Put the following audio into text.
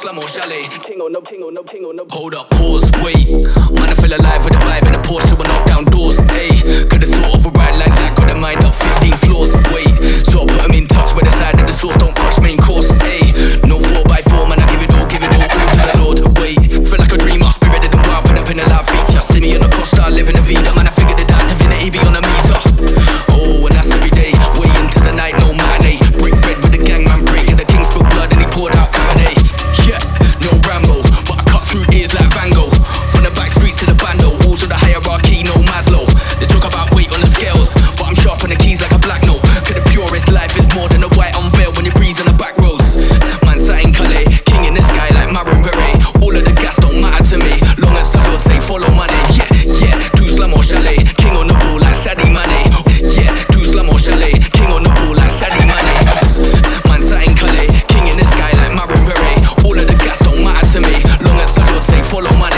slum or chalet. King on no. Hold up, pause, wait. Man, I feel alive with the vibe and the Porsche, so I knock down doors. Ayy, could've thought of a ride like that, got the mind up 15 floors. Wait, so I put them in touch with the side of the sauce, don't crush main course. Ayy, no 4x4, man, I give it all to the Lord. Wait, feel like a dreamer, spirited and wild, put up in a loud feature. See me on the Costa, living a vida, man, I figured it out, divinity be on a meter. Oh, and that's every day, way into the night, no matinee. Brick bread with the gang, man, breaking the king spilled blood and he poured out Cabernet. Yeah, no Rambo, but I cut through ears like Van Gogh. From the back streets to the bando, walls of the hierarchy, no Maslow. They talk about weight on the scales, but I'm sharp on the keys like a black note. Cause the purest life is more than a white unveil when you breeze on the back roads. Man sat in Calais, king in the sky like Marin Beret. All of the gas don't matter to me, long as the Lord say follow money. Yeah, do slum or chalet, king on the ball like Sadio Mane. Yeah, do slum or chalet, king on the ball like Sadio Mane. Man sat in Calais, king in the sky like Marin Beret. All of the gas don't matter to me, long as the Lord say follow money.